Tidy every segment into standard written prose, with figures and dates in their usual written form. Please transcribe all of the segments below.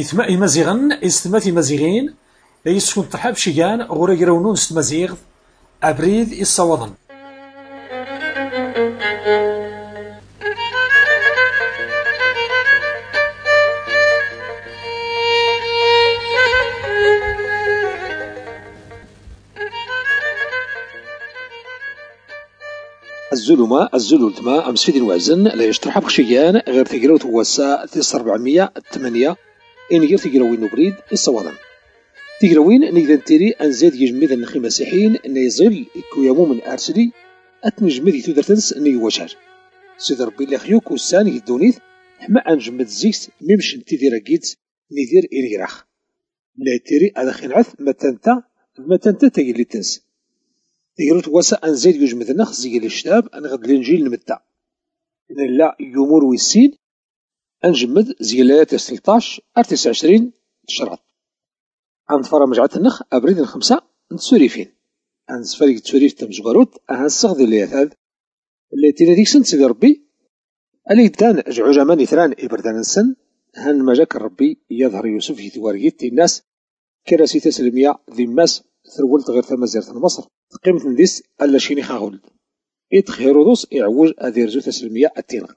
إثماء مزيغن استمات مزيغين لا يسكن ترحاب شيغان غورا يراونون استمازيغ أبريد الصوضن. الزلمة الزلولتما أمس في وازن لا يشترح بخشيان غير تقراوت وسا 408 إن غير تقراوين نبريد الصوادم تقراوين نقدر تيري أنزاد يجمد النخي مسيحين أن يزغل كويامو من أرسلي أتنجمد يتودرتنس أن يوشار سيد ربي اللي خيوك وسان يدونيث حما أنجمد زيكس ميمش نتيدي راكيت ندير إليراخ لا تيري هذا خنعث ما تنتا تقلي تنس يقولوا واسا أنزيد يجمد النخ زي الشتاب أن غد الإنجيل نمتع إن لا يومور ويسين أنجمد زي الآيات 13 29 شرط أنفر مجعة النخ أبريد 5 نتسوريفين أنسفريق تسوريف تمزغروت أهنسغ ذي الآيات هذا اللي تناديك سنت سيدي ربي اللي دان عجمان إثران إبردان السن هن مجاك ربي يظهر يوسف يثواريت الناس كراسي تسلمية ذي ماس ثرولت غير ثمازيرة مصر قيمة نديس ألا شيني خاغولد إدخ هيرودوس إعوج أديرزو تسلمية التينغ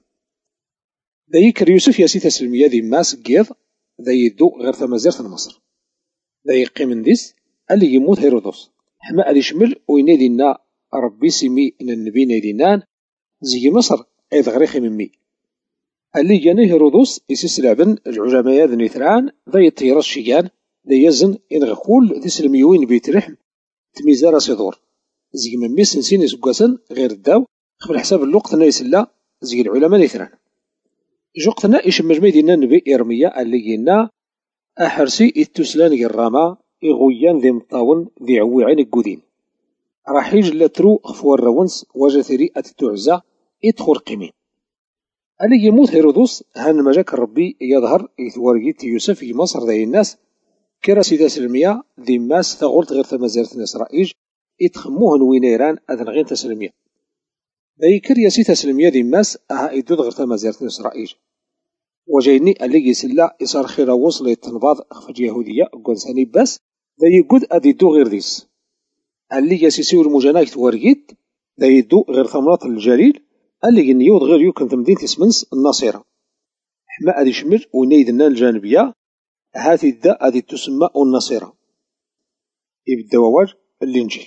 دايك يوسف ياسي تسلمية ذي ماس قيض ذا يدو غير ثمازيرة مصر دايك قيمة نديس اللي يموت هيرودوس حما ألي شمل وينادينا ربي سمي إن النبي نادينان زي مصر أيض غريخي ممي اللي جاني هيرودوس يسيس لعبن العجماء ذي نيثران ذا يطير الشيان ذا يزن إنغخول تسلميوين بيترحم تميزارا سيدور زي من ميس نسين يسقاسن غير الداو قبل حساب الوقت نايسلا زي العلماء نيثران جوقتنا يشمج ميدينا نبي إرميا اللي جينا أحرسي التسلان الراما إغويان ذي مطاون ذي عويعين القدين راح يجي لترو خفوار الرونس وجثري أتتعزى إدخل قيمين اللي يموت هيرودوس هان مجاك ربي يظهر إثواريت يوسف في مصر ذي الناس كراسي تسلمية ذي ماس ثغولت غير ثمازيرة إسرائيل إتخموهن وينيران أذن غير تسلمية ذي كرياسي تسلمية ذي ماس أها إدود غير ثمازيرة إسرائيل وجايني اللي يسلا إصار خيرا وصل التنباض أخفج يهودية قنساني بس ذي يقود أدي دو غير ديس اللي يسيسيو المجاناك توريت ذي يدو غير ثمرات الجليل اللي ينيود غير يوكن تمدين تسمنس الناصرة حما أدي شمل ونيدنا الجانبية هذه الداء هذه تسمى النصيرة يبدا وواج الإنجيل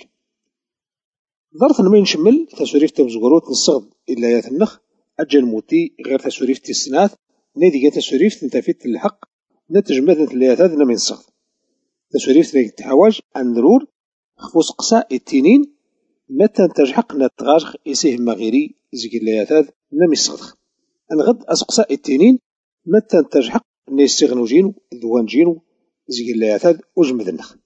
ظرف ما ينشمل تسوريف تمزغروت نصغد إلا يثنخ أجل موتي غير تسوريف تسناث نادي تسوريف تنتفيت الحق نتجمد ثلاثة من صغد تسوريف تحواج النرور خفوس قصاء التنين متى تجحق نتغاجخ إسيه مغيري زي اللاثاذ نمي صغد أنغد أسقصاء التنين متى تجحق نيستغنوجينو ذوانجينو زي اللاثاذ وجمد النخ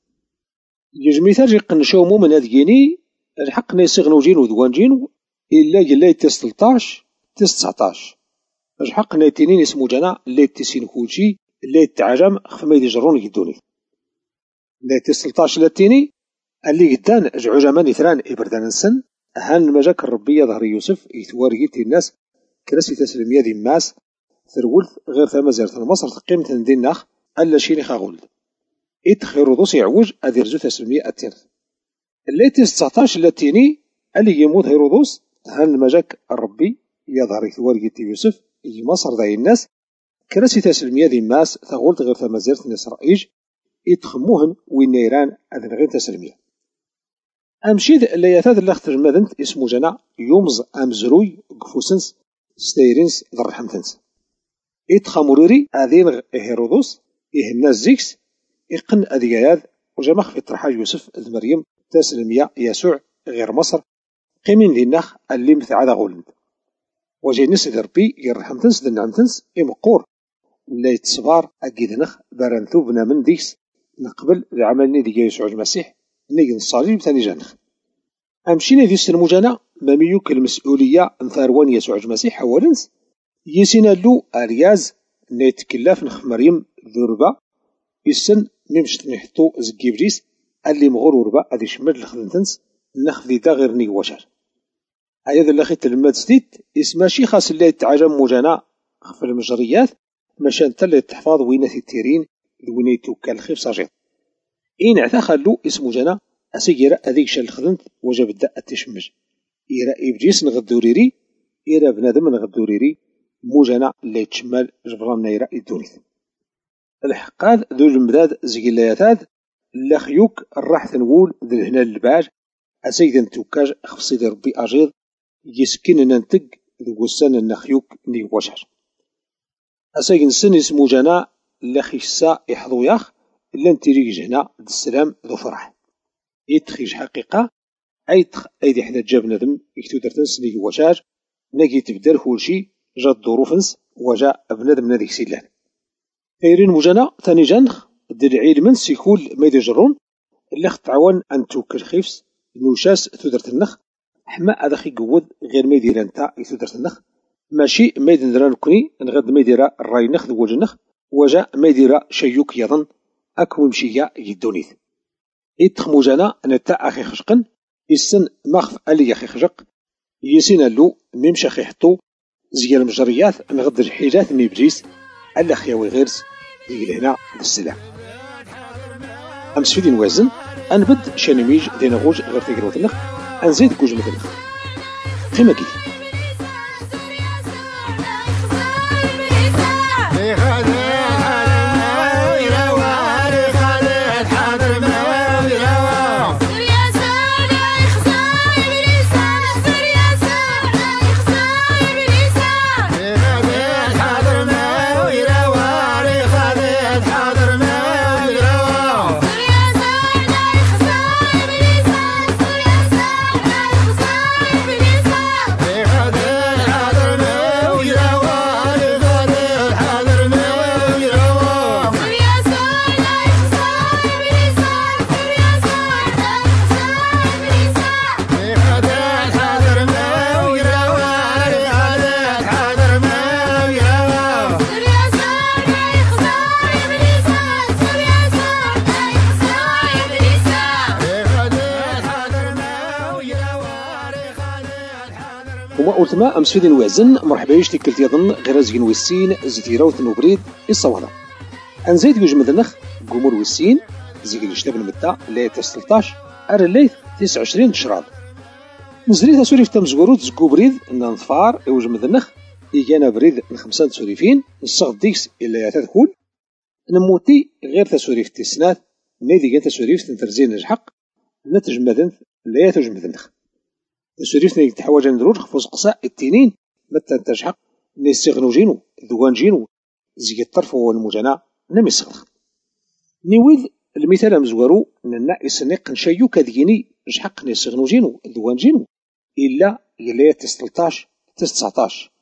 يجمي تاجي قنشومو من هادجيني الحق نيستغنوجينو ذوانجينو إلا جلاي تيس 13 تيس 19 الحق نيتينين اسمو جنا اللي تيسين كوشي اللي تعجم خفما يدجرون يدوني اللي تيس 13 لاتيني اللي قدان عجمان إثران إبردان السن هان مجاك الربي يظهر يوسف يتواريت الناس كراسي تسلمية ذي ماس ثرولت غير ثمازيرة مصر تقيمة ندين ناخ ألا شيني خاغولد إدخ هيرودوس يعوج أديرزو تسلمية التنث اللي تيس 19 لاتيني اللي يموت هيرودوس هان مجاك الربي يظهر يتواريت يوسف ي مصر ذي الناس كراسي تسلمية ذي ماس ثغولت غير ثمازيرة إسرائيل يتخموهن وينيران أذن غير تسلمية أمشيد اللي يثاد اللي اختر مدنت اسمو جنا يومز أمزروي قفوسنس ستيرينس ذا الرحمتنس إتخاموريري أذين هيرودوس إهنا زيكس إقن أذياد وجمخ في طرحاج يوسف ذ مريم تسلمية يسوع غير مصر قيمين ذي النخ اللي مثعاد غولند وجي نسي ذربي يرحمتنس ذا نعمتنس إمقور اللي يتصبار أكيد نخ بارنثو بنا من ديكس نقبل العمل ذي يسوع المسيح نيجي الصليب ثاني جنخ أمشينا ذي السن مجانا مميوك المسؤولية انثاروان يسوع المسيح أولنس يسينا له أرياز نيتكلاف نخ مريم ذربا السن ممشت نحطو زكيبريس اللي مغور وربا أذي شمال الخدمتنس نخ ذي دا غير نيواشر أيضا اللي خيت الماد ستيت اسمها شي خاص اللي يتعجم مجانا في المجريات مشان تل تحفظ وينة التيرين ذوينيتو كان الخيف صاجيط إن عثا خلو اسمو جانا أسيجيرا أذيك شال الخدمت وجا بدا التشمج إيرا إبجيس نغدوريري إيرا بنادم نغدوريري موجانا اللي تشمال جبران نايرا الدونيث الحقاد ذو المداد زقلاياتاد لخيوك الراح تنقول ذو الهنا الباج أسيدا توكاج خفصيد ربي أجيض يسكن ننتق ذو قسان النخيوك نيواشر أسيدا نسن اسمو جانا لخيسا إحضو ياخ لن تريج هنا السلام ذو فرح يتخيج حقيقة أيدي حدا جاب ندم يكتو درتنس نيواشر ناقي تبدل كل شي جات ظروفنس وجاء بنادم نادي سيلان ايرين مجانا ثاني جانخ الدلعيل من سيكول ميدي جرون اللي تعاون ان توكل خيفس نوشاس تودرت النخ حما هذا خي قود غير ميدي لانتا تودرت النخ ماشي ميدي ندران كوني نغد ميديرا الراي نخ وجه النخ وجاء ميديرا شيوك يظن اكو مشيا يدونيث يتخ مجانا نتا اخي خشقن يسن ماخف الي اخي خشق يسين له ميمشي اخي حطو زيال المجريات نغد الحيلات من إبليس ألا خياوي غيرز يجي هنا بالسلام أمس في دين وازن أنبد شانميج دين غوج غير تيقروت النخ أنزيد كوج مثل النخ قيمة كيف وما أمس في دين وازن مرحبا يش تكلت يظن غير زين ويسين زيتيرا وثنوبريد الصوالة أنزيد يوجمد النخ قمر ويسين زيقل يشتغل مدة اللي 13 أر الليث 29 تشراد نزليت سوريف تمزقروت زقو بريد ننظفار يوجمد النخ يجانا بريد نخمسان تسوريفين نصغ ديكس إلا يتدخل نموتي غير تسوريف تسنات نيدي جان تسوريف تنترزين نجحق نتجمدن لا يتجمد النخ سوريفني تحواج ندروج خفوز قصاء التنين متى تجحق نيسيغنو جينو ذوان جينو زي الطرف والمجانا نمسخ نيوذ المثال مزورو ننا يسنق نشيو كذيني جحق نيسيغنو جينو ذوان جينو إلا يلي 13 19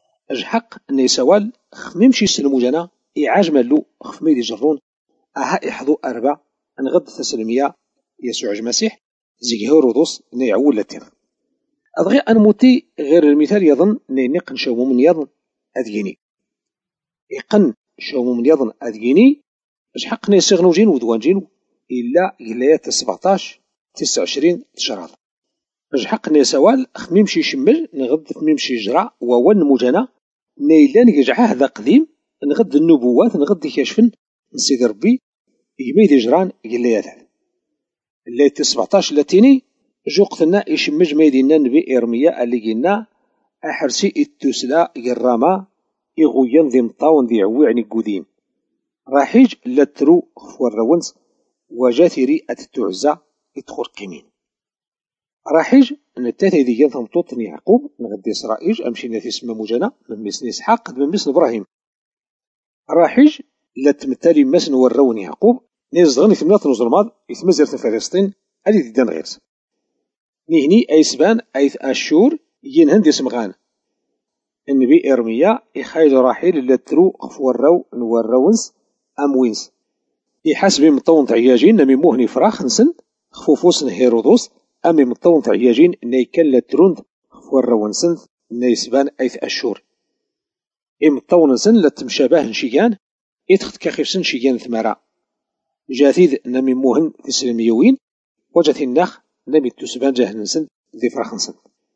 جحق نيسوال خميمشي سلموجانا إعاج مالو خفميدي جرون أها إحضو أربع نغد تسلمية يسوع المسيح زي هيرودوس نيعول لتين أضغي أنموتي غير المثال يظن نينق نشومو من يظن أديني يقن شومو من يظن أديني جحق نيسيغنو جينو ودوان جينو إلا إليات 17 29 تشراض جحق نيسوال خميمشي شمل نغد خميمشي جرع وون مجانا نيلان يجعاه ذا قديم نغد النبوات نغد كشفن نسيد ربي يميد جران إليات اللي 17 لاتيني جوقتنا يشمج ميدينا نبي إرميا اللي قلنا أحرسي التسلا يرما يغوين ذي مطاون ذي عويعني قودين راحيج لترو خفور روانس وجاثري أتتعزى يدخل قيمين راحيج نتاتي ذي ينثم توطني يعقوب نغدي إسرائيل أمشي نثي اسم مجانا من مسن إسحاق من مسن إبراهيم راحيج لتمتالي مسن ورون يعقوب نيزغن يثمنات نظلمات يتمزر في فلسطين اللي تدان غيرس نهني أيسبان أيث أشور ينهند يسمغان النبي إرميا يخايل راحيل اللي ترو خفور نورونس أموينس يحسب مطون تعياجين نمي موهني فراخ نسن خفوفوس هيرودوس أمي مطون تعياجين نيكل لتروند خفور روانسن نيسبان أيث أشور مطون نسن لتمشابه نشيان يتخت كخيفسن شيان ثمارا جاثيد نمي موهن في سلميوين وجاثي النخ نمي تسبان جاه نسن ذي فراخ نسن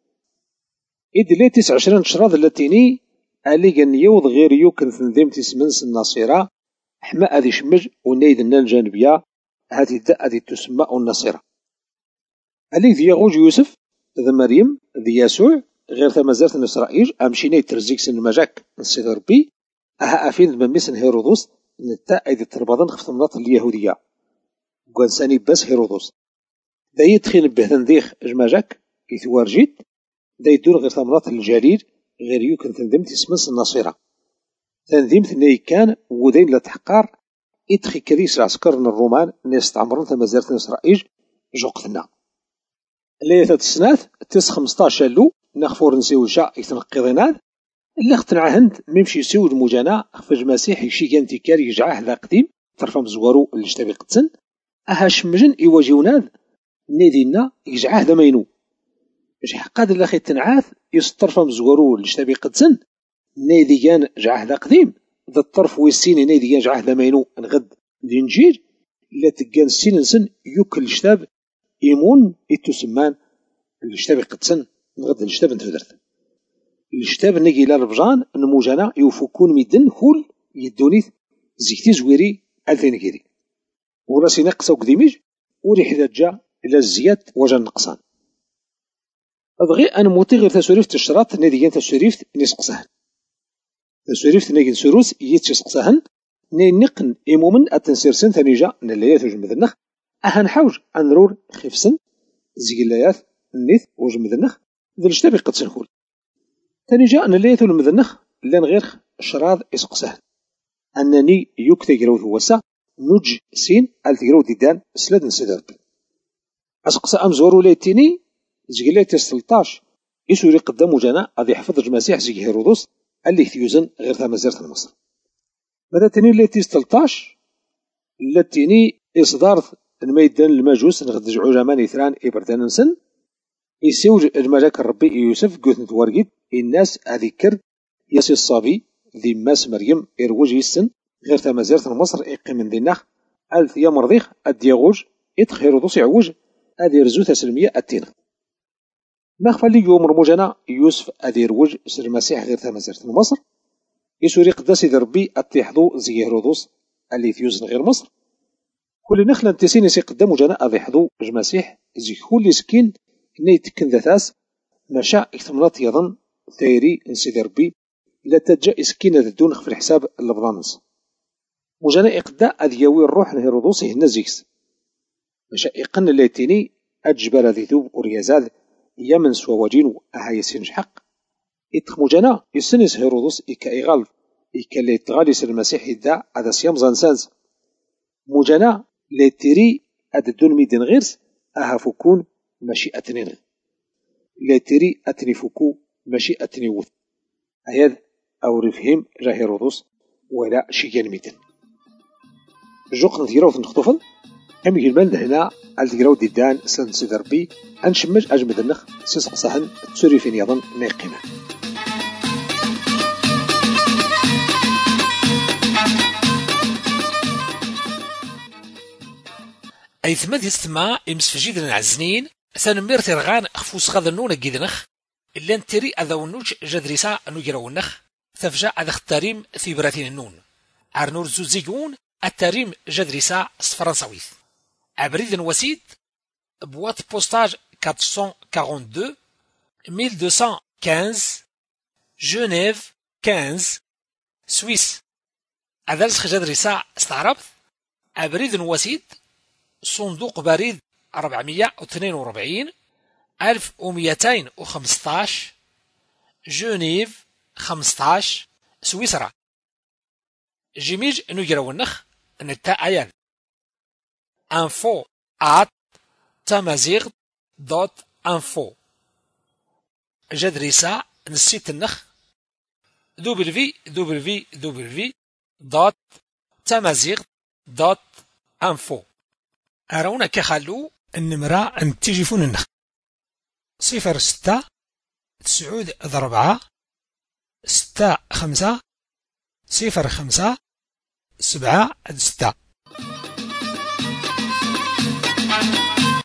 إذ لي 29 تشراض اللاتيني اللي كان يوض غير يوكن ثنذيم تسمنس الناصرة حما هذه شمج ونيدنا الجانبية هذه الداء هذه تسمى النصيرة. اللي ذي يغوج يوسف ذا مريم ذي يسوع غير ثما زارت إسرائيل أمشينا يترزيك سن مجاك نسيد ربي أها أفين بمسن هيرودوس نتا أيدي تربضن خفت مناط اليهودية وقال ساني بس هيرودوس دا يدخل به تنديخ جماجاك يتوارجيت دا يدور غير ثمرات الجليل غير يمكن تندمت اسمس النصيرة تندمت ناي كان ودين لا تحقار يدخل كريس العسكر الرومان ناس تعمرون ثما زارت إسرائيل جوقتنا اللي السنات تس 15 لو نخفور نسيو جا يتنقضيناد اللي اختنع هند ميمشي يسيو المجانا خفج مسيح يشي كان تيكار يجعاه لا قديم طرفا مزوارو اللي اشتبي قدسن اها شمجن يواجهوناد نيدينا يجعاه دمينو باش حقاد اللي خي تنعاث يسطرفا مزوارو اللي اشتبي قدسن نيدي كان جعاه لا قديم ذا الطرف ويسيني نيدي كان جعاه دمينو نغد الانجيل الا تكان سينسن يوكل الشتاب يمون يتسمان الشتاب قدسن نغد الشتاب نتفدرت الشتاب نجي للربجان نموجانا يوفكون ميدن كل يدونيث زيكتي زويري ألفين كيري وراسي نقصا قديميج وريح إذا جا إلى الزياد وجا النقصان أبغي أنا موتي غير تسوريفت الشراط نادي تسوريفت نسقسهن تسوريفت ناجي نسروس يتسقسهن نقن إمومن التنسيرسن ثاني جا نلايات وجمذنخ أهن حوج أنرور خفسن زيلايات النيث وجمذنخ ذا الشتاب قدسن كل ثاني جاء أن الليث المذنخ لان غير شراض إسقسه أنني يكتي جروث وسا نج سين ألت جروث ديدان سلاد نسيدر أسقس أمزورو ليتيني زجليت 13 يسوري قدام جنا أذي حفظ المسيح زي هيرودوس اللي ثيوزن غير ثما زرت مصر ماذا تني ليتي 13 لتيني إصدار الميدان المجوس نغدج عجمان إثران إبردان سن يسوج الملاك الربي يوسف قوت نتورقيد الناس أذكر ياسي الصبي ذي ماس مريم إروج يسن غير ثما زرت مصر إقيم من ديناخ ألف يا مرضيخ الدياغوج إدخ هيرودوس يعوج أذي رزوث سلمية التين نخفى اللي يوم رموجنا يوسف أذي روج سر المسيح غير ثما زرت مصر يسوري قداسي ذي ربي أتيحضو زي هيرودوس اللي ثيوزن غير مصر كل نخلة تسين يسي قدامو جنا أذي حضو المسيح زي كل سكين إني تكن ذاتاس مشاء اكتملات يظن ثيري انسي ربي لا تجا إسكينة دون في الحساب اللبضانس وجنا إقداء أذيوي الروح لهيرودوسي هنا زيكس مشاء إقن الليتيني أجبر ذي ذوب وريازاد يمن سواجين أهايسين حق إتخ مجانا يسنس هيرودوس إكا إغالف إكا اللي تغاليس المسيح دا هذا سيام زانسانز مجانا ليتيري أددون ميدين غيرس أها فكون ماشي أتنين ليتيري أتني فكو ماشي أتني وث هيذ أو رفهم جا هيرودوس ولا شيئا ميدين جوق نثيرو في نخطفل هم يجلبان هنا التقراو ديدان سن سيدربي أنشمج أجمد النخ سيسق صحن تسوري فين يظن نيقيمة أي ثماد يستمع إمسفجيد العزنين سنمير ترغان خفوس غاذا نونا جيدنخ إلا نتري أذا ونوج جدريسا نجرا ونخ ثفجا أذا اختاريم ثيبراتين النون عرنور زوزيجون التاريم جدريسا فرنساويث أبريد وسيد بوات بوستاج 442 1215 جنيف 15 سويس أذلس جدريسا استعربت أبريد وسيد صندوق بريد 442 1215 جنيف 15 سويسرا جيميج نجرا ونخ نتا أيان info@tamazigh.info جدريسا نسيت النخ www.tamazigh.info أرونا كخلو النمرة أن تجيفون النخ 06 9 4 6 5 0 5 7 6